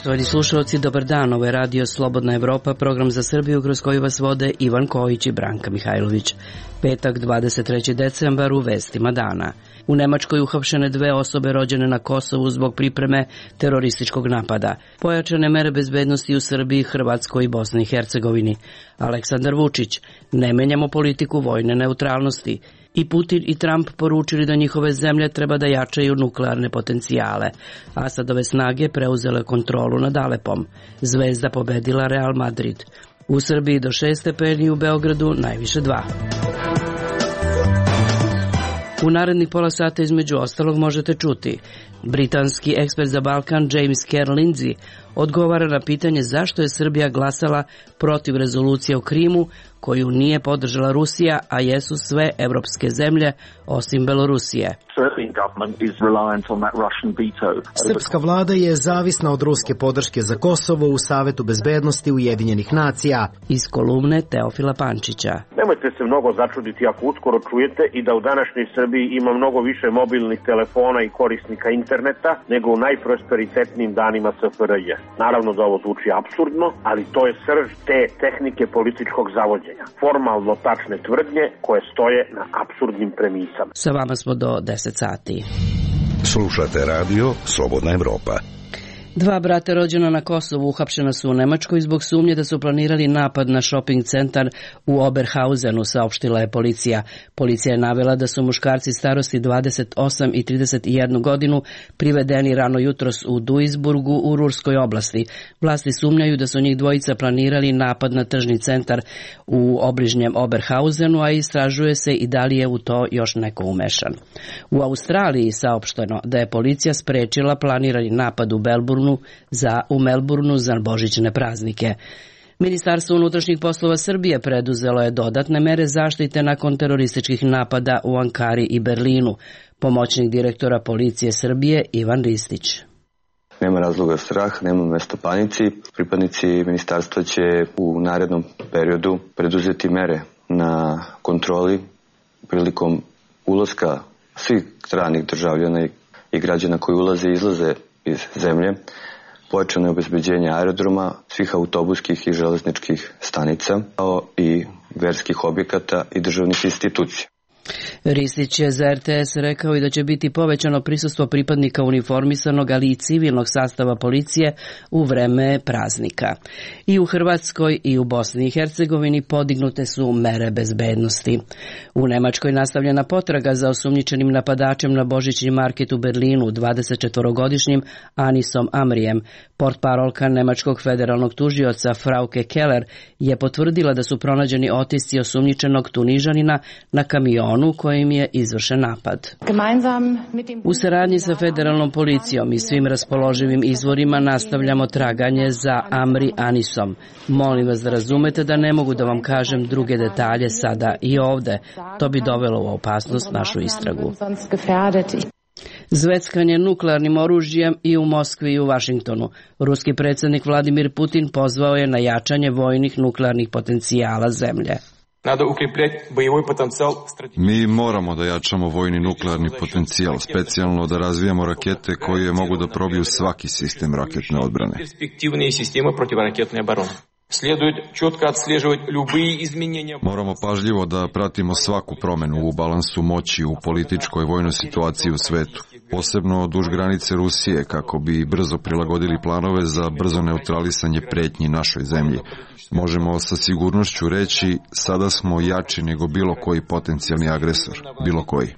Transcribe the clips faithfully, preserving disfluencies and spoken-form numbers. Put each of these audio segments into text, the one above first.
Poštovani slušalci, dobar dan, ovo je radio Slobodna Evropa, program za Srbiju kroz koji vas vode Ivan Kojić i Branka Mihajlović. Petak, dvadeset treći decembar, u vestima dana. U Nemačkoj uhapšene dve osobe rođene na Kosovu zbog pripreme terorističkog napada. Pojačane mere bezbednosti u Srbiji, Hrvatskoj i Bosni i Hercegovini. Aleksandar Vučić: ne menjamo politiku vojne neutralnosti. I Putin i Trump poručili da njihove zemlje treba da jačaju nuklearne potencijale. Asadove snage preuzele kontrolu nad Alepom. Zvezda pobedila Real Madrid. U Srbiji do šest stepeni, u Beogradu najviše dva. U narednih pola sata između ostalog možete čuti: britanski ekspert za Balkan James Kerr Lindsay odgovara na pitanje zašto je Srbija glasala protiv rezolucije o Krimu koju nije podržala Rusija, a jesu sve evropske zemlje osim Belorusije. Srpska vlada je zavisna od ruske podrške za Kosovo u Savetu bezbednosti Ujedinjenih nacija. Iz kolumne Teofila Pančića. Nemojte se mnogo začuditi ako uskoro čujete i da u današnjoj Srbiji ima mnogo više mobilnih telefona i korisnika interneta nego u najprosperitetnijim danima S F R J. Naravno da ovo zvuči apsurdno, ali to je srž te tehnike političkog zavođenja. Formalno tačne tvrdnje koje stoje na apsurdnim premisama. Sa vama smo do deset sati. Slušate radio Slobodna Evropa. Dva brata rođena na Kosovu uhapšena su u Nemačkoj zbog sumnje da su planirali napad na shopping centar u Oberhausenu, saopštila je policija. Policija je navela da su muškarci starosti dvadeset osam i trideset jednu godinu privedeni rano jutros u Duisburgu u Rurskoj oblasti. Vlasti sumnjaju da su njih dvojica planirali napad na tržni centar u obližnjem Oberhausenu, a istražuje se i da li je u to još neko umešan. U Australiji saopšteno da je policija sprečila planirani napad u Melbourneu za u Melbourneu za božićne praznike. Ministarstvo unutrašnjih poslova Srbije preduzelo je dodatne mere zaštite nakon terorističkih napada u Ankari i Berlinu. Pomoćnik direktora policije Srbije Ivan Ristić: nema razloga strah, nema mesta panici. Pripadnici ministarstva će u narednom periodu preduzeti mere na kontroli prilikom ulaska svih stranih državljana i građana koji ulaze i izlaze iz zemlje. Pojačano je obezbeđenje aerodroma, svih autobuskih i železničkih stanica, kao i verskih objekata i državnih institucija. Ristić je za R T S rekao i da će biti povećano prisustvo pripadnika uniformisanog, ali i civilnog sastava policije u vreme praznika. I u Hrvatskoj i u Bosni i Hercegovini podignute su mere bezbednosti. U Nemačkoj nastavljena potraga za osumnjičenim napadačem na božićni market u Berlinu, dvadesetčetvorogodišnjim Anisom Amrijem. Portparolka nemačkog federalnog tužioca Frauke Keller je potvrdila da su pronađeni otisci osumnjičenog Tunižanina na kamionu kojim je izvršen napad. U saradnji sa federalnom policijom i svim raspoloživim izvorima nastavljamo traganje za Amri Anisom. Molim vas da razumete da ne mogu da vam kažem druge detalje sada i ovde. To bi dovelo u opasnost našu istragu. Zveckanje nuklearnim oružjem i u Moskvi i u Vašingtonu. Ruski predsjednik Vladimir Putin pozvao je na jačanje vojnih nuklearnih potencijala zemlje. Mi moramo da jačamo vojni nuklearni potencijal, specijalno da razvijamo rakete koje mogu da probiju svaki sistem raketne odbrane. Moramo pažljivo da pratimo svaku promenu u balansu moći u političkoj i vojnoj situaciji u svetu, posebno duž granice Rusije, kako bi brzo prilagodili planove za brzo neutralisanje pretnji našoj zemlji. Možemo sa sigurnošću reći, sada smo jači nego bilo koji potencijalni agresor, bilo koji.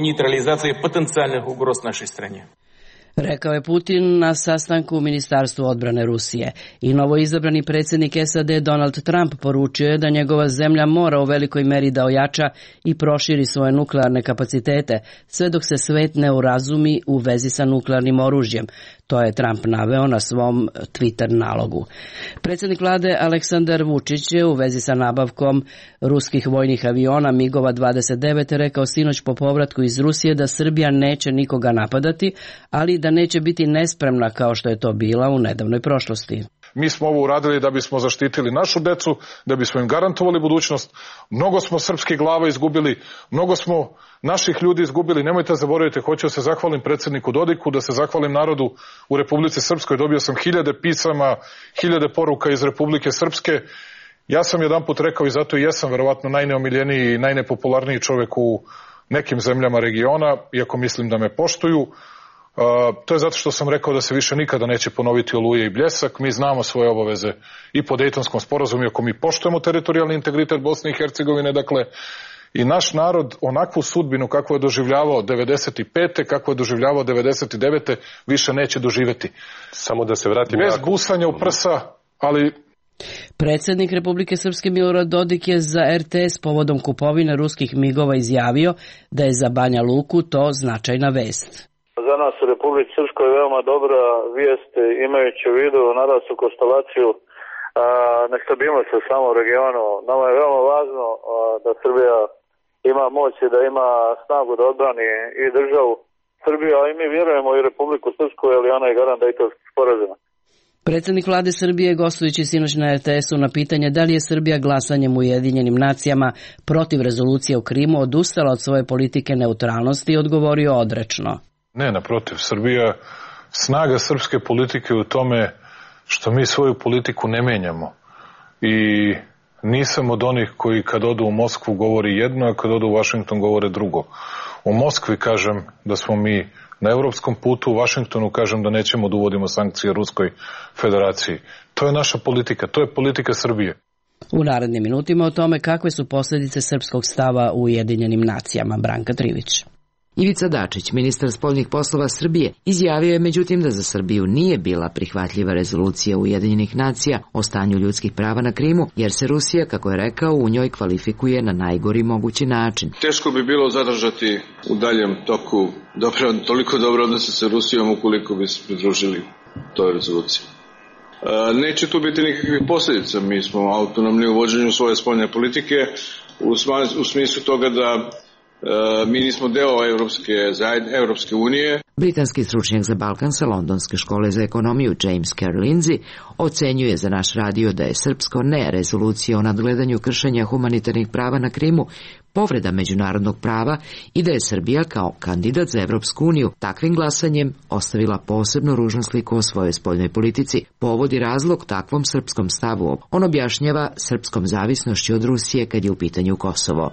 Rekao je Putin na sastanku u Ministarstvu odbrane Rusije. I novoizabrani predsjednik S A D Donald Trump poručio je da njegova zemlja mora u velikoj meri da ojača i proširi svoje nuklearne kapacitete, sve dok se svet ne urazumi u vezi sa nuklearnim oružjem. To je Trump naveo na svom Twitter nalogu. Predsjednik vlade Aleksandar Vučić je u vezi sa nabavkom ruskih vojnih aviona Migova dvadeset devet rekao sinoć po povratku iz Rusije da Srbija neće nikoga napadati, ali da neće biti nespremna kao što je to bila u nedavnoj prošlosti. Mi smo ovo uradili da bismo zaštitili našu decu, da bismo im garantovali budućnost. Mnogo smo srpskih glava izgubili, mnogo smo naših ljudi izgubili. Nemojte zaboraviti, hoću da se zahvalim predsjedniku Dodiku, da se zahvalim narodu u Republici Srpskoj. Dobio sam hiljade pisama, hiljade poruka iz Republike Srpske. Ja sam jedan put rekao i zato i jesam verovatno najneomiljeniji i najnepopularniji čovjek u nekim zemljama regiona, iako mislim da me poštuju. Uh, to je zato što sam rekao da se više nikada neće ponoviti Oluja i Bljesak. Mi znamo svoje obaveze i po Dejtonskom sporazumu, iako mi poštujemo teritorijalni integritet Bosne i Hercegovine, dakle, i naš narod onakvu sudbinu kako je doživljavao devedeset pete, kako je doživljavao devedeset devete više neće doživjeti. Samo da se vratim... Bez busanja u prsa, ali... Predsjednik Republike Srpske Milorad Dodik je za er te es povodom kupovine ruskih migova izjavio da je za Banja Luku to značajna vest. Za nas u Republici Srpskoj je veoma dobra vijest imajući u vidu naraslu konstelaciju nestabilnosti u samom regionu. Nama je veoma važno a, da Srbija ima moć i da ima snagu da odbrani i državu Srbiju, a i mi vjerujemo i Republiku Srpsku, jer je ona i garant Dejtonskog sporazuma. Predsjednik vlade Srbije, gostujući sinoć na er te esu na pitanje da li je Srbija glasanjem u Ujedinjenim nacijama protiv rezolucije u Krimu odustala od svoje politike neutralnosti, odgovorio odrečno. Ne, naprotiv, Srbija, snaga srpske politike u tome što mi svoju politiku ne menjamo. I nisam od onih koji kad odu u Moskvu govori jedno, a kad odu u Vašington govore drugo. U Moskvi kažem da smo mi na europskom putu, u Vašingtonu kažem da nećemo da uvodimo sankcije Ruskoj federaciji. To je naša politika, to je politika Srbije. U narednim minutima o tome kakve su posljedice srpskog stava u Ujedinjenim nacijama. Branka Trivić. Ivica Dačić, ministar spoljnih poslova Srbije, izjavio je međutim da za Srbiju nije bila prihvatljiva rezolucija Ujedinjenih nacija o stanju ljudskih prava na Krimu, jer se Rusija, kako je rekao, u njoj kvalifikuje na najgori mogući način. Teško bi bilo zadržati u daljem toku dobro, toliko dobro odnose sa Rusijom ukoliko bi se pridružili toj rezoluciji. E, neće tu biti nikakvih posljedica. Mi smo autonomni u vođenju svoje spoljne politike u, sma, u smislu toga da E, mi nismo deo Evropske zajedne, Evropske unije. Britanski stručnjak za Balkan sa Londonske škole za ekonomiju James Kerr Lindsay ocenjuje za naš radio da je srpsko ne rezolucija o nadgledanju kršenja humanitarnih prava na Krimu povreda međunarodnog prava i da je Srbija kao kandidat za Evropsku uniju takvim glasanjem ostavila posebno ružnu sliku o svojoj spoljnoj politici. Povod i razlog takvom srpskom stavu on objašnjava srpskom zavisnošću od Rusije kad je u pitanju Kosovo.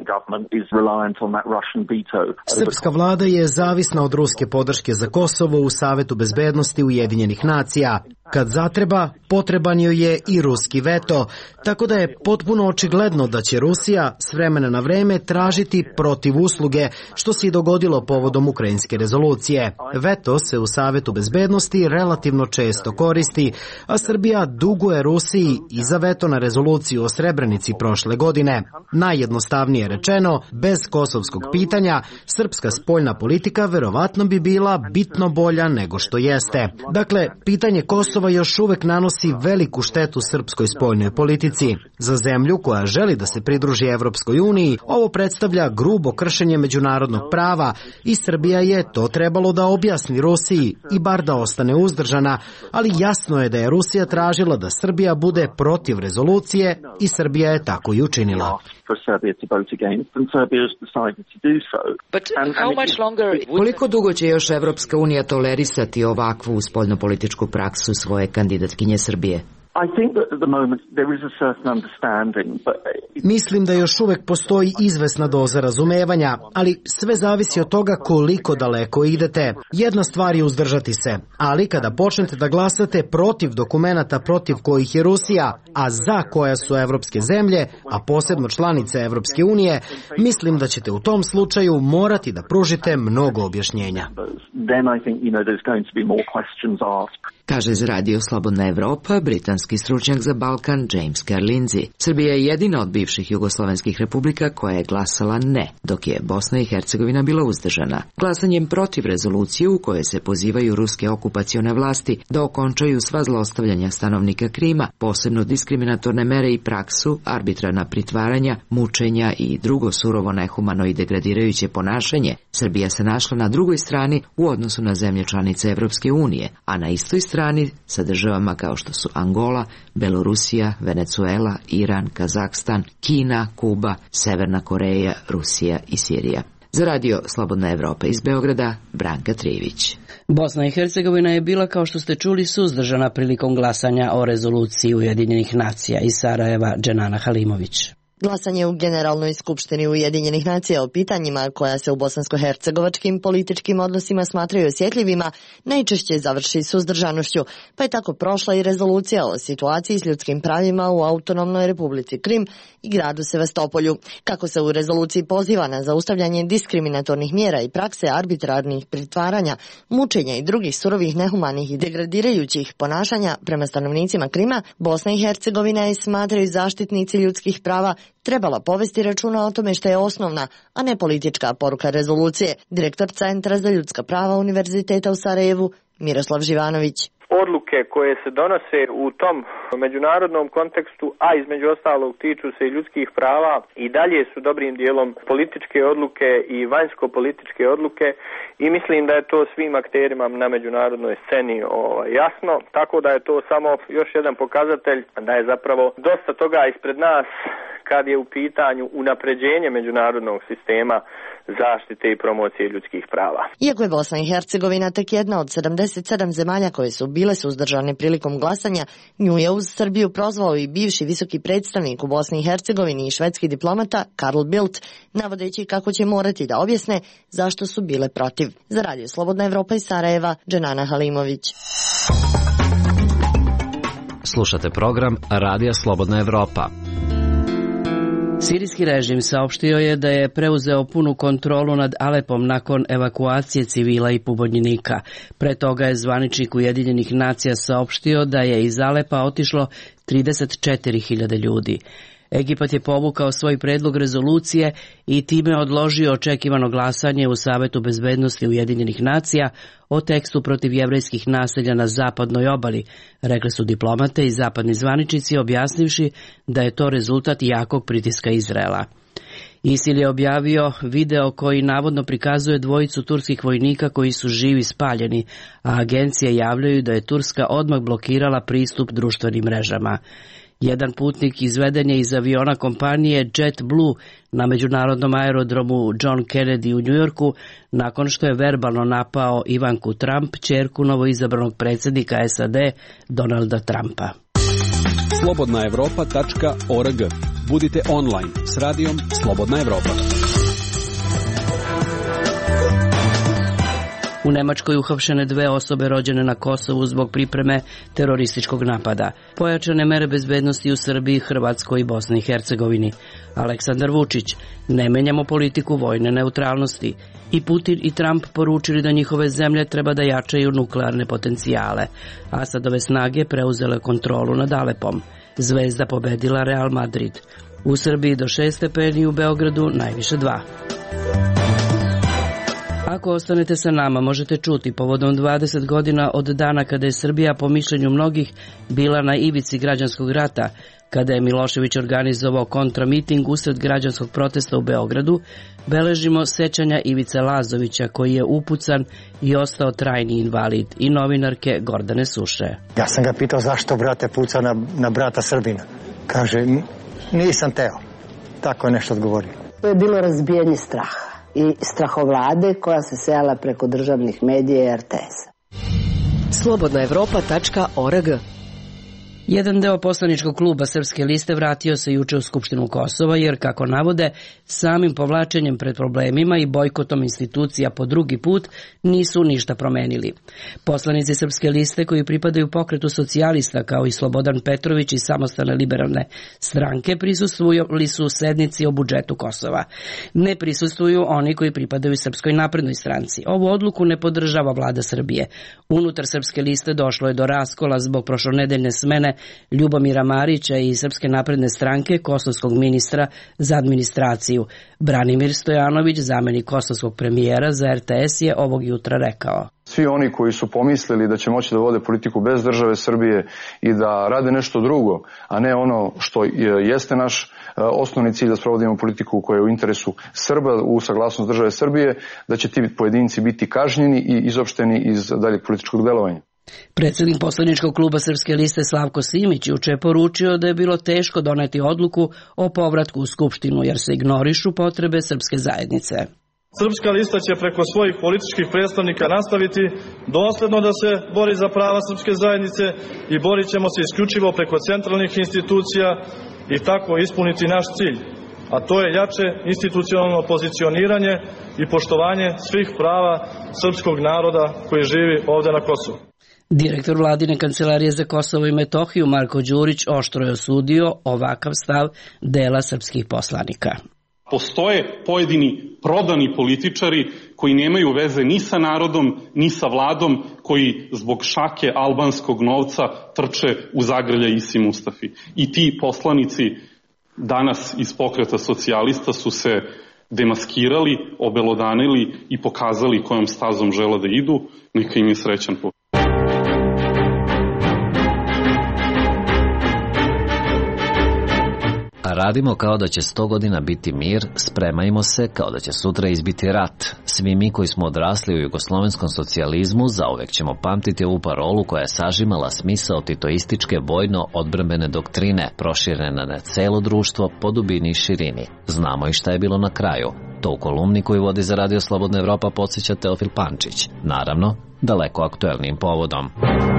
Srpska vlada je zavisna od ruske podrške za Kosovo u Savetu bezbednosti Ujedinjenih nacija. Kad zatreba, potreban joj je i ruski veto, tako da je potpuno očigledno da će Rusija s vremena na vreme tražiti protiv usluge, što se i dogodilo povodom ukrajinske rezolucije. Veto se u Savetu bezbednosti relativno često koristi, a Srbija duguje Rusiji i za veto na rezoluciju o Srebrenici prošle godine. Najjednostavnije rečeno, bez kosovskog pitanja, srpska spoljna politika verovatno bi bila bitno bolja nego što jeste. Dakle, pitanje Kosova još uvek nanosi veliku štetu srpskoj spoljnoj politici. Za zemlju koja želi da se pridruži Evropskoj uniji, ovo predstavlja grubo kršenje međunarodnog prava i Srbija je to trebalo da objasni Rusiji i bar da ostane uzdržana, ali jasno je da je Rusija tražila da Srbija bude protiv rezolucije i Srbija je tako i učinila. Koliko dugo će još Evropska unija tolerisati ovakvu spoljnopolitičku praksu svoje kandidatkinje Srbije? Mislim da još uvek postoji izvesna doza razumevanja, ali sve zavisi od toga koliko daleko idete. Jedna stvar je uzdržati se, ali kada počnete da glasate protiv dokumenata protiv kojih je Rusija, a za koja su evropske zemlje, a posebno članice Evropske unije, mislim da ćete u tom slučaju morati da pružite mnogo objašnjenja. Kaže za radio Slobodna Evropa britanski stručnjak za Balkan James Kerr Lindsay. Srbija je jedina od bivših jugoslovenskih republika koja je glasala ne, dok je Bosna i Hercegovina bila uzdržana. Glasanjem protiv rezolucije u kojoj se pozivaju ruske okupacione vlasti da okončaju sva zlostavljanja stanovnika Krima, posebno diskriminatorne mere i praksu, arbitrarna pritvaranja, mučenja i drugo surovo nehumano i degradirajuće ponašanje, Srbija se našla na drugoj strani u odnosu na zemlje članice Evropske unije, a na istoj strani sa državama kao što su Angola, Belorusija, Venecuela, Iran, Kazahstan, Kina, Kuba, Severna Koreja, Rusija i Sirija. Za radio Slobodna Evropa iz Beograda, Branka Trijević. Bosna i Hercegovina je bila, kao što ste čuli, suzdržana prilikom glasanja o rezoluciji Ujedinjenih nacija. Iz Sarajeva, Dženana Halimović. Glasanje u Generalnoj skupštini Ujedinjenih nacija o pitanjima koja se u bosansko-hercegovačkim političkim odnosima smatraju osjetljivima najčešće završi suzdržanošću, pa je tako prošla i rezolucija o situaciji s ljudskim pravima u autonomnoj Republici Krim i gradu Sevastopolju. Kako se u rezoluciji poziva na zaustavljanje diskriminatornih mjera i prakse arbitrarnih pritvaranja, mučenja i drugih surovih, nehumanih i degradirajućih ponašanja prema stanovnicima Krima, Bosna i Hercegovina je, smatraju zaštitnici ljudskih prava, trebala povesti računa o tome što je osnovna, a ne politička poruka rezolucije. Direktor Centra za ljudska prava Univerziteta u Sarajevu, Miroslav Živanović. Odluke koje se donose u tom međunarodnom kontekstu, a između ostalog tiču se i ljudskih prava, i dalje su dobrim dijelom političke odluke i vanjsko-političke odluke, i mislim da je to svim akterima na međunarodnoj sceni o, jasno, tako da je to samo još jedan pokazatelj da je zapravo dosta toga ispred nas kad je u pitanju unapređenje međunarodnog sistema zaštite i promocije ljudskih prava. Iako je Bosna i Hercegovina tek jedna od sedamdeset sedam zemalja koje su bile suzdržane prilikom glasanja, nju je uz Srbiju prozvao i bivši visoki predstavnik u Bosni i Hercegovini i švedski diplomata Karl Bildt, navodeći kako će morati da objasne zašto su bile protiv. Za radio Slobodna Evropa iz Sarajeva, Dženana Halimović. Slušate program Radija Slobodna Evropa. Sirijski režim saopštio je da je preuzeo punu kontrolu nad Alepom nakon evakuacije civila i pobunjenika. Pre toga je zvaničnik Ujedinjenih nacija saopštio da je iz Alepa otišlo trideset četiri hiljade ljudi. Egipat je povukao svoj predlog rezolucije i time odložio očekivano glasanje u Savetu bezbednosti Ujedinjenih nacija o tekstu protiv jevrejskih naselja na zapadnoj obali, rekli su diplomate i zapadni zvaničnici, objasnivši da je to rezultat jakog pritiska Izraela. ISIL je objavio video koji navodno prikazuje dvojicu turskih vojnika koji su živi spaljeni, a agencije javljaju da je Turska odmah blokirala pristup društvenim mrežama. Jedan putnik izveden je iz aviona kompanije JetBlue na međunarodnom aerodromu John Kennedy u Njujorku nakon što je verbalno napao Ivanku Trump, ćerku novoizabranog predsjednika S A D Donalda Trumpa. slobodna evropa tačka org. Budite online s radijom Slobodna Evropa. U Nemačkoj uhapšene dve osobe rođene na Kosovu zbog pripreme terorističkog napada. Pojačane mere bezbednosti u Srbiji, Hrvatskoj i Bosni i Hercegovini. Aleksandar Vučić: ne menjamo politiku vojne neutralnosti. I Putin i Trump poručili da njihove zemlje treba da jačaju nuklearne potencijale. Asadove snage preuzele kontrolu nad Alepom. Zvezda pobedila Real Madrid. U Srbiji do šest stepeni, u Beogradu najviše dva. Ako ostanete sa nama, možete čuti povodom dvadeset godina od dana kada je Srbija, po mišljenju mnogih, bila na ivici građanskog rata, kada je Milošević organizovao kontramiting usred građanskog protesta u Beogradu, beležimo sećanja Ivice Lazovića, koji je upucan i ostao trajni invalid, i novinarke Gordane Suše. Ja sam ga pitao zašto brate puca na, na brata Srbina. Kaže, nisam teo. Tako je nešto odgovorio. To je bilo razbijanje straha i strahovlade koja se sejala preko državnih medija i R T S-a. slobodna evropa tačka org. Jedan deo poslaničkog kluba Srpske liste vratio se juče u Skupštinu Kosova jer, kako navode, samim povlačenjem pred problemima i bojkotom institucija po drugi put nisu ništa promenili. Poslanici Srpske liste, koji pripadaju pokretu socijalista kao i Slobodan Petrović i Samostalne liberalne stranke, prisustvovali su sednici o budžetu Kosova. Ne prisustvuju oni koji pripadaju Srpskoj naprednoj stranci. Ovu odluku ne podržava vlada Srbije. Unutar Srpske liste došlo je do raskola zbog prošlonedeljne smene Ljubomira Marića i Srpske napredne stranke kosovskog ministra za administraciju. Branimir Stojanović, zamenik kosovskog premijera za R T S, je ovog jutra rekao: Svi oni koji su pomislili da će moći da vode politiku bez države Srbije i da rade nešto drugo, a ne ono što jeste naš osnovni cilj, da sprovodimo politiku koja je u interesu Srba u saglasnost države Srbije, da će ti pojedinci biti kažnjeni i izopšteni iz daljeg političkog delovanja. Predsjednik poslaničkog kluba Srpske liste Slavko Simić juče je poručio da je bilo teško doneti odluku o povratku u Skupštinu jer se ignorišu potrebe srpske zajednice. Srpska lista će preko svojih političkih predstavnika nastaviti dosledno da se bori za prava srpske zajednice i borit ćemo se isključivo preko centralnih institucija i tako ispuniti naš cilj, a to je jače institucionalno pozicioniranje i poštovanje svih prava srpskog naroda koji živi ovde na Kosovu. Direktor vladine kancelarije za Kosovo i Metohiju Marko Đurić oštro je osudio ovakav stav dela srpskih poslanika. Postoje pojedini prodani političari koji nemaju veze ni sa narodom, ni sa vladom, koji zbog šake albanskog novca trče u zagrlja Isi Mustafi. I ti poslanici danas iz pokreta socijalista su se demaskirali, obelodanili i pokazali kojom stazom žele da idu. Neka im je srećan put. Radimo kao da će sto godina biti mir, spremajmo se kao da će sutra izbiti rat. Svi mi koji smo odrasli u jugoslovenskom socijalizmu zauvek ćemo pamtiti ovu parolu koja je sažimala smisao titoističke vojno-odbrambene doktrine, proširene na celo društvo po dubini i širini. Znamo i šta je bilo na kraju. To u kolumni koju vodi za Radio Slobodna Evropa podsjeća Teofil Pančić. Naravno, daleko aktuelnijim povodom.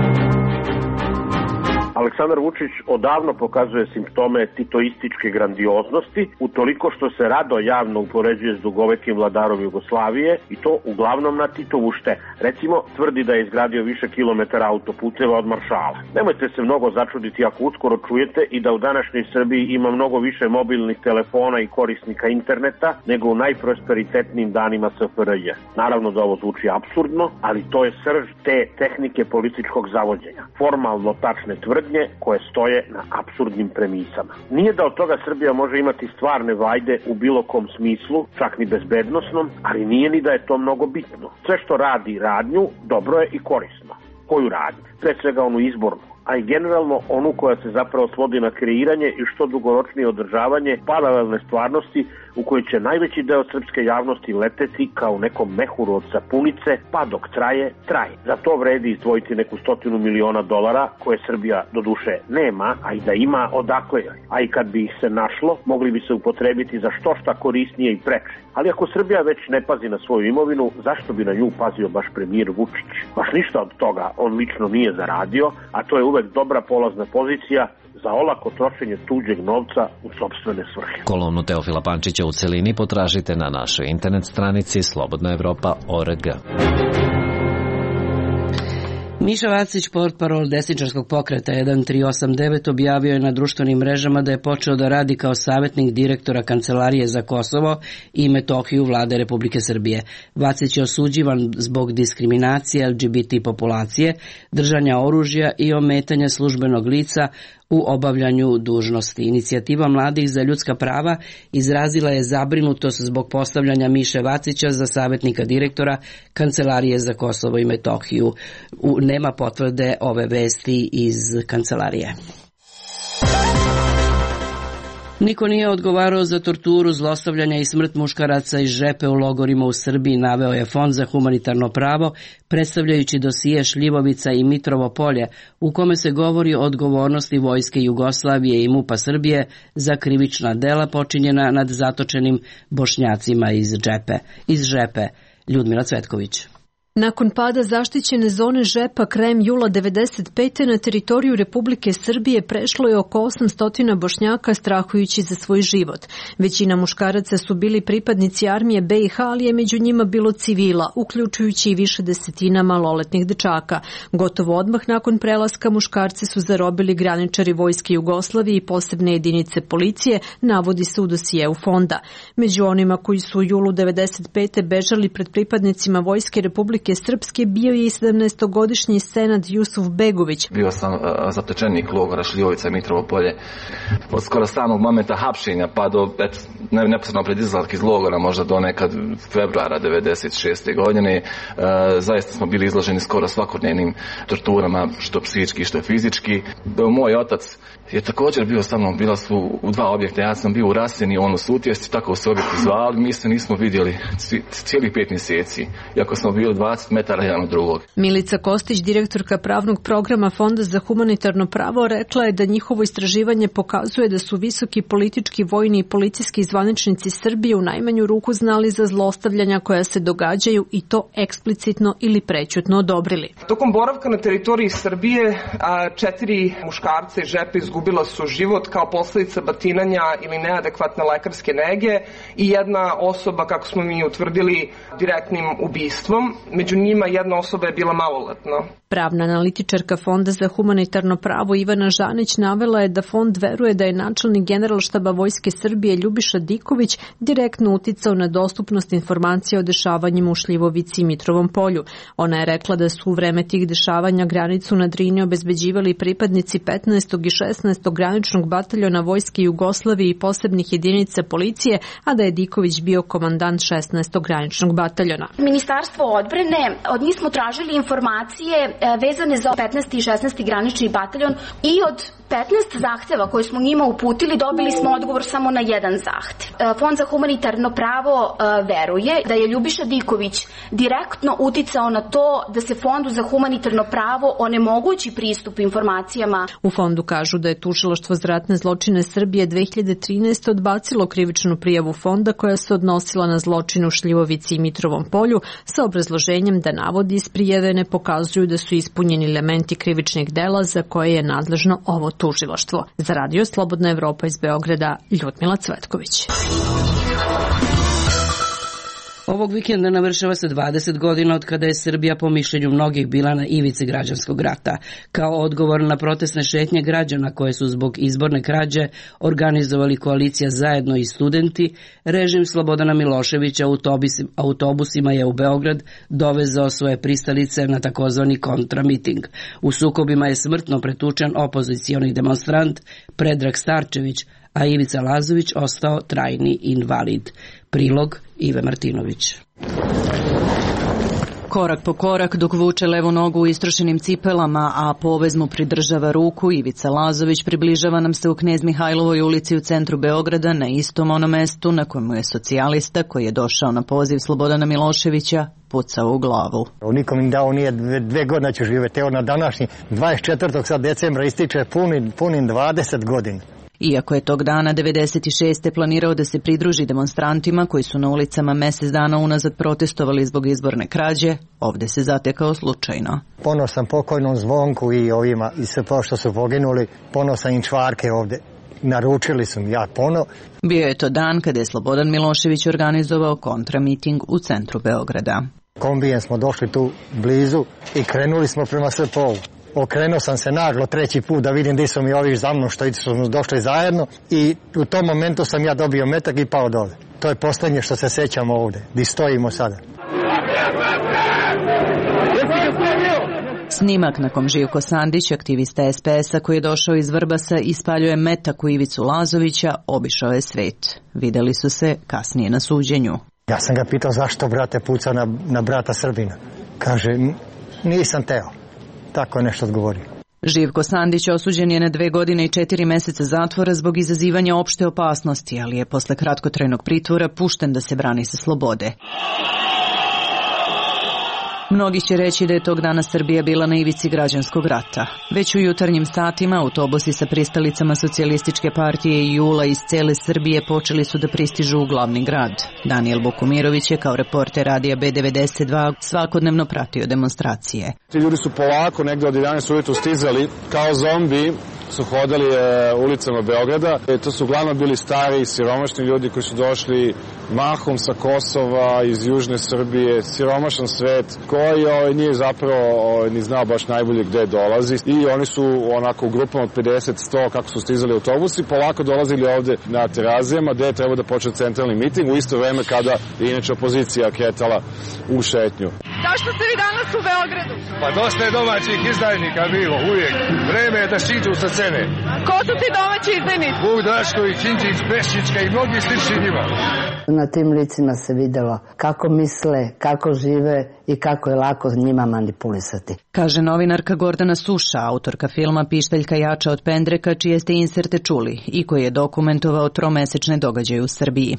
Aleksandar Vučić odavno pokazuje simptome titoističke grandioznosti, utoliko što se rado javno upoređuje s dugovekim vladarom Jugoslavije i to uglavnom na Titovu štetu. Recimo, tvrdi da je izgradio više kilometara autoputeva od Maršala. Nemojte se mnogo začuditi ako uskoro čujete i da u današnjoj Srbiji ima mnogo više mobilnih telefona i korisnika interneta nego u najprosperitetnijim danima S F R J. Naravno da ovo zvuči apsurdno, ali to je srž te tehnike političkog zavođenja. Formalno tačne tvrdnje koje stoje na apsurdnim premisama. Nije da od toga Srbija može imati stvarne vajde u bilo kom smislu, čak ni bezbednosnom, ali nije ni da je to mnogo bitno. Sve što radi radnju, dobro je i korisno. Koju radnju? Pre svega onu izbornu, a i generalno onu koja se zapravo svodi na kreiranje i što dugoročnije održavanje paralelne stvarnosti u kojoj će najveći deo srpske javnosti leteti kao u nekom mehuru od sapunice, pa dok traje, traje. Za to vredi izdvojiti neku stotinu miliona dolara koje Srbija do duše nema, a i da ima odakle joj. A i kad bi ih se našlo, mogli bi se upotrebiti za što šta korisnije i preče. Ali ako Srbija već ne pazi na svoju imovinu, zašto bi na nju pazio baš premijer Vučić? Baš ništa od toga on lično nije zaradio, a to je uvek dobra polazna pozicija za olako trošenje tuđeg novca u sopstvene svrhe. Kolumnu Teofila Pančića u celini potražite na našoj internet stranici slobodna evropa tačka org. Miša Vacić, portparol desničarskog pokreta jedan tri osam devet, objavio je na društvenim mrežama da je počeo da radi kao savjetnik direktora Kancelarije za Kosovo i Metohiju vlade Republike Srbije. Vacić je osuđivan zbog diskriminacije L G B T populacije, držanja oružja i ometanja službenog lica u obavljanju dužnosti. Inicijativa mladih za ljudska prava izrazila je zabrinutost zbog postavljanja Miše Vacića za savjetnika direktora Kancelarije za Kosovo i Metohiju. Nema potvrde ove vesti iz kancelarije. Niko nije odgovarao za torturu, zlostavljanja i smrt muškaraca iz Žepe u logorima u Srbiji, naveo je Fond za humanitarno pravo, predstavljajući dosije Šljivovica i Mitrovo polje, u kome se govori o odgovornosti Vojske Jugoslavije i MUP-a Srbije za krivična dela počinjena nad zatočenim Bošnjacima iz Žepe. Iz Žepe, Ljudmila Cvetković. Nakon pada zaštićene zone Žepa krajem jula devedeset pete na teritoriju Republike Srbije prešlo je oko osamsto Bošnjaka strahujući za svoj život. Većina muškaraca su bili pripadnici armije B i H, ali je među njima bilo civila, uključujući i više desetina maloletnih dečaka. Gotovo odmah nakon prelaska muškarce su zarobili graničari Vojske Jugoslavije i posebne jedinice policije, navodi se u dosijeu fonda. Među onima koji su u julu devedeset pete bežali pred pripadnicima Vojske Republike Republike Srpske bio je i sedamnaestogodišnji Senad Jusuf Begović. Bio sam uh, zatečenik logora Šljivovica i Mitrovo Polje. Od skoro samog momenta hapšenja pa do et, ne, neposredno pred izlazak iz logora, možda do nekad februara devedeset šeste godine, uh, zaista smo bili izloženi skoro svakodnevnim torturama, što psihički, što fizički. Moj otac je također bio sa mnom, bila su u dva objekta, ja sam bio u Raseni, on u Sutjesti, tako su objekti zvali, mi se nismo vidjeli cijelih pet mjeseci, iako smo bili dvadeset metara jedan od drugog. Milica Kostić, direktorka pravnog programa Fonda za humanitarno pravo, rekla je da njihovo istraživanje pokazuje da su visoki politički, vojni i policijski zvaničnici Srbije u najmanju ruku znali za zlostavljanja koja se događaju i to eksplicitno ili prećutno odobrili. Tokom boravka na teritoriji Srbije četiri muškarca i žepe izgubila su život kao posljedica batinanja ili neadekvatne lekarske nege i jedna osoba, kako smo mi utvrdili, direktnim ubistvom. Među njima jedna osoba je bila maloletna. Pravna analitičarka Fonda za humanitarno pravo Ivana Žanić navela je da fond veruje da je načelnik Generalštaba Vojske Srbije Ljubiša Diković direktno uticao na dostupnost informacija o dešavanjima u Šljivovici i Mitrovom Polju. Ona je rekla da su u vreme tih dešavanja granicu na Drini obezbeđivali pripadnici petnaestog i šesnaestog graničnog bataljona Vojske Jugoslavije i posebnih jedinica policije, a da je Diković bio komandant šesnaestog graničnog bataljona. Ministarstvo odbrane, od njih smo tražili informacije vezane za petnaesti i šesnaesti granični bataljon i od petnaest zahteva koje smo njima uputili dobili smo odgovor samo na jedan zahtev. Fond za humanitarno pravo veruje da je Ljubiša Diković direktno uticao na to da se Fondu za humanitarno pravo onemogući pristup informacijama. U fondu kažu da je Tužilaštvo za ratne zločine Srbije dve hiljade trinaeste. odbacilo krivičnu prijavu fonda koja se odnosila na zločine u Šljivovici i Mitrovom Polju sa obrazloženjem da navodi iz prijave ne pokazuju da su ispunjeni elementi krivičnih dela za koje je nadležno ovo tužilaštvo. Za radio Slobodna Evropa iz Beograda, Ljudmila Cvetković. Ovog vikenda navršava se dvadeset godina od kada je Srbija po mišljenju mnogih bila na ivici građanskog rata. Kao odgovor na protestne šetnje građana koje su zbog izborne krađe organizovali koalicija Zajedno i studenti, režim Slobodana Miloševića autobusima je u Beograd dovezao svoje pristalice na takozvani kontramiting. U sukobima je smrtno pretučen opozicioni demonstrant Predrag Starčević, a Ivica Lazović ostao trajni invalid. Prilog Ive Martinović. Korak po korak dok vuče levu nogu u istrošenim cipelama, a povez mu pridržava ruku, Ivica Lazović približava nam se u Knez Mihajlovoj ulici u centru Beograda, na istom onom mestu na kojemu je socijalista koji je došao na poziv Slobodana Miloševića pucao u glavu. Nikom im dao nije dve, dve godine će živjeti. Evo na današnji dvadeset četvrtog sad decembra ističe punim, punim dvadeset godina. Iako je tog dana devedeset šeste. planirao da se pridruži demonstrantima koji su na ulicama mjesec dana unazad protestovali zbog izborne krađe, ovdje se zatekao slučajno. Ponosan pokojnom Zvonku i ovima i sve što su poginuli, ponosan im čvarke ovdje. Naručili su mi ja pono. Bio je to dan kada je Slobodan Milošević organizovao kontramiting u centru Beograda. Kombijem smo došli tu blizu i krenuli smo prema S P O-u. Okrenuo sam se naglo treći put da vidim gdje su mi ovi za mnom što smo došli zajedno i u tom momentu sam ja dobio metak i pao dole. To je posljednje što se sećamo ovdje, gdje stojimo sada. Snimak na kom Živko Sandić, aktivista S P S-a koji je došao iz Vrbasa i ispaljuje metak u Ivicu Lazovića, obišao je svet. Videli su se kasnije na suđenju. Ja sam ga pitao zašto brate puca na, na brata Srbina. Kaže, nisam teo. Tako je nešto odgovorio. Živko Sandić osuđen je na dve godine i četiri mjeseca zatvora zbog izazivanja opšte opasnosti, ali je posle kratkotrajnog pritvora pušten da se brani sa slobode. Mnogi će reći da je tog dana Srbija bila na ivici građanskog rata. Već u jutarnjim satima autobusi sa pristalicama socijalističke partije i JUL-a iz cele Srbije počeli su da pristižu u glavni grad. Daniel Bukumirović je kao reporter radija B devedeset dva svakodnevno pratio demonstracije. Ti ljudi su polako negde od jedanaest ujutru stizali, kao zombi su hodali e, ulicama Beograda. E, to su uglavnom bili stari, siromašni ljudi koji su došli mahom sa Kosova, iz južne Srbije, siromašan svet, koji ovaj, nije zapravo ovaj, ni znao baš najbolje gde dolazi. I oni su onako u grupama od pedeset sto, kako su stizali autobusi, polako dolazili ovde na Terazijama, gde je trebao da počne centralni miting, u isto vreme kada je inače opozicija kretala u šetnju. Zašto ste vi danas u Beogradu? Pa dosta je domaćih izdajnika bilo, uvijek. Vreme je da siđu sa scene. Ko su ti domaći izdajnici? Vuk Drašković, Đinđić, Pešićka i mnogi slični njima. Na tim licima se videlo kako misle, kako žive i kako je lako njima manipulisati. Kaže novinarka Gordana Suša, autorka filma Pištaljka jača od pendreka, čije ste inserte čuli i koji je dokumentovao tromesečne događaje u Srbiji.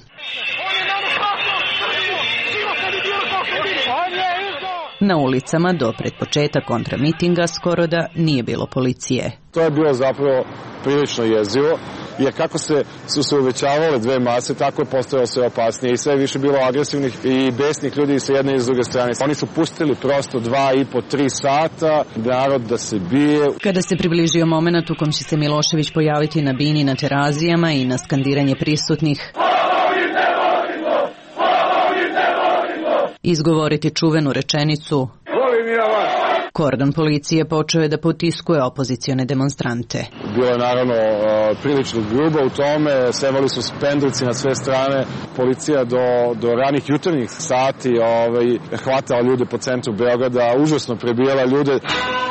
Na ulicama do pred početak kontramitinga skoro da nije bilo policije. To je bilo zapravo prilično jezivo, jer kako se, su se uvećavale dve mase, tako je postojalo sve opasnije i sve više bilo agresivnih i besnih ljudi sa jedne i s druge strane. Oni su pustili prosto dva i po, tri sata, narod da se bije. Kada se približio moment u kom će se Milošević pojaviti na bini na terazijama i na skandiranje prisutnih, izgovoriti čuvenu rečenicu kordon policije počeo je da potiskuje opozicione demonstrante. Bilo je naravno prilično grubo u tome, sevali su pendrici na sve strane, policija do, do ranih jutarnjih sati ovaj, hvatala ljude po centru Beograda, užasno prebijala ljude.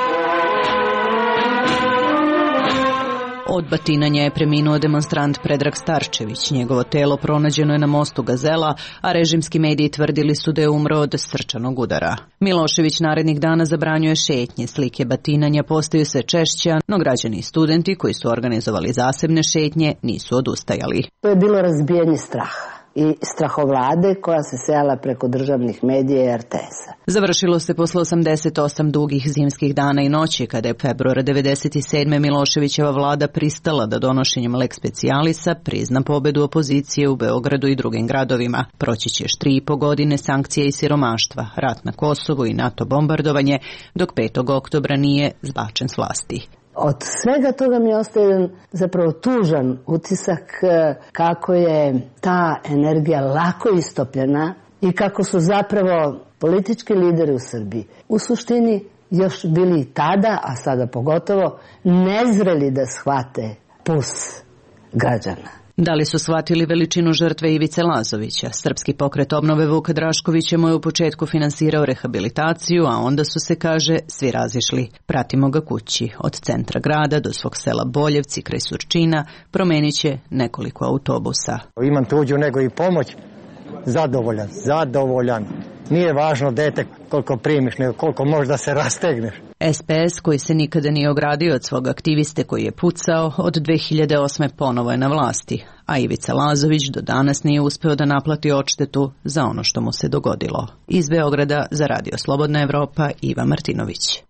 Od batinanja je preminuo demonstrant Predrag Starčević. Njegovo telo pronađeno je na mostu Gazela, a režimski mediji tvrdili su da je umro od srčanog udara. Milošević narednih dana zabranjuje šetnje, slike batinanja postaju sve češća, no građani i studenti koji su organizovali zasebne šetnje nisu odustajali. To je bilo razbijanje straha i strahovlade koja se sejala preko državnih medija i er te esa. Završilo se posle osamdeset osam dugih zimskih dana i noći, kada je februara devedeset sedme Miloševićeva vlada pristala da donošenjem lex specialisa prizna pobedu opozicije u Beogradu i drugim gradovima. Proći će još tri i po godine sankcija i siromaštva, rat na Kosovu i NATO bombardovanje, dok petog oktobra nije zbačen s vlasti. Od svega toga mi ostaje jedan zapravo tužan utisak kako je ta energija lako istopljena i kako su zapravo politički lideri u Srbiji u suštini još bili tada, a sada pogotovo, nezreli da shvate puls građana. Da li su shvatili veličinu žrtve Ivice Lazovića? Srpski pokret obnove Vuka Draškovića mu je u početku finansirao rehabilitaciju, a onda su se, kaže, svi razišli. Pratimo ga kući. Od centra grada do svog sela Boljevci kraj Surčina promenit će nekoliko autobusa. Imam tuđu nego i pomoć. Zadovoljan, zadovoljan. Nije važno dete koliko primiš, nego koliko možda se rastegneš. es pe es, koji se nikada nije ogradio od svog aktiviste koji je pucao, od dve hiljade osme ponovo je na vlasti, a Ivica Lazović do danas nije uspeo da naplati odštetu za ono što mu se dogodilo. Iz Beograda za Radio Slobodna Evropa, Iva Martinović.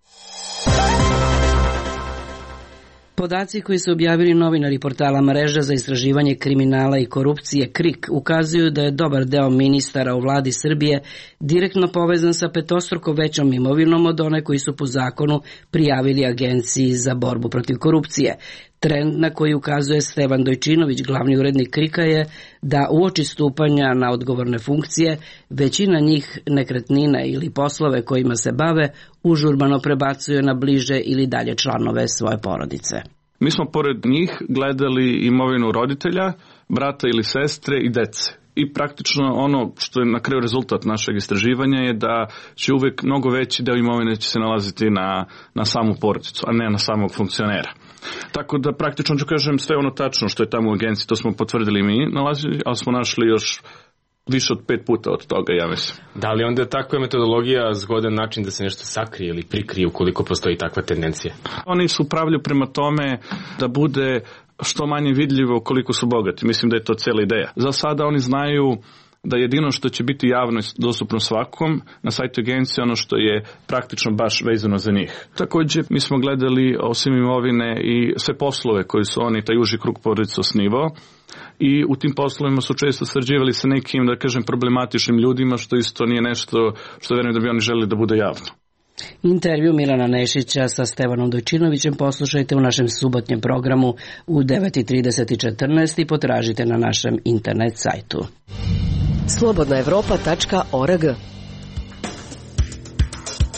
Podaci koji su objavili novinari portala Mreža za istraživanje kriminala i korupcije KRIK ukazuju da je dobar deo ministara u vladi Srbije direktno povezan sa petostruko većom imovinom od one koji su po zakonu prijavili Agenciji za borbu protiv korupcije. Trend na koji ukazuje Stevan Dojčinović, glavni urednik KRIK-a, je da uoči stupanja na odgovorne funkcije većina njih nekretnina ili poslove kojima se bave užurbano prebacuje na bliže ili dalje članove svoje porodice. Mi smo pored njih gledali imovinu roditelja, brata ili sestre i dece. I praktično ono što je na kraju rezultat našeg istraživanja je da će uvek mnogo veći deo imovine će se nalaziti na, na samu porodicu, a ne na samog funkcionera. Tako da praktično ću kažem sve ono tačno što je tamo u agenciji, to smo potvrdili mi nalazili, ali smo našli još više od pet puta od toga, ja mislim. Da li onda takva je metodologija zgodan način da se nešto sakrije ili prikrije ukoliko postoji takva tendencija? Oni su pravljaju prema tome da bude što manje vidljivo koliko su bogati. Mislim da je to cijela ideja. Za sada oni znaju da jedino što će biti javno dostupno svakom na sajtu agencije ono što je praktično baš vezano za njih. Također mi smo gledali osim imovine i sve poslove koji su oni, taj uži krug porodice osnivao, i u tim poslovima su često sarađivali sa nekim, da kažem, problematičnim ljudima, što isto nije nešto što verujem da bi oni želeli da bude javno. Intervju Milana Nešića sa Stevanom Dojčinovićem poslušajte u našem subotnjem programu u devet i trideset i četrnaest i potražite na našem internet sajtu. slobodna evropa tačka org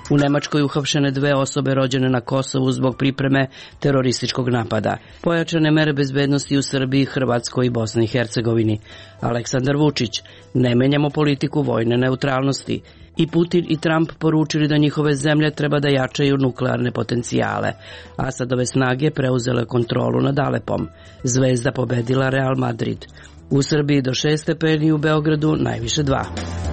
U Nemačkoj uhapšene dve osobe rođene na Kosovu zbog pripreme terorističkog napada. Pojačane mere bezbednosti u Srbiji, Hrvatskoj i Bosni i Hercegovini. Aleksandar Vučić: ne menjamo politiku vojne neutralnosti. I Putin i Trump poručili da njihove zemlje treba da jačaju nuklearne potencijale. Asadove snage preuzele kontrolu nad Alepom. Zvezda pobedila Real Madrid. U Srbiji do šest stepeni, u Beogradu najviše dva.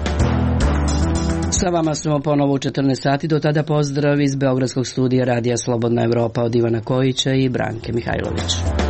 Sa vama smo ponovo u četrnaest sati, do tada pozdrav iz Beogradskog studija Radija Slobodna Evropa od Ivana Kojića i Branke Mihajlović.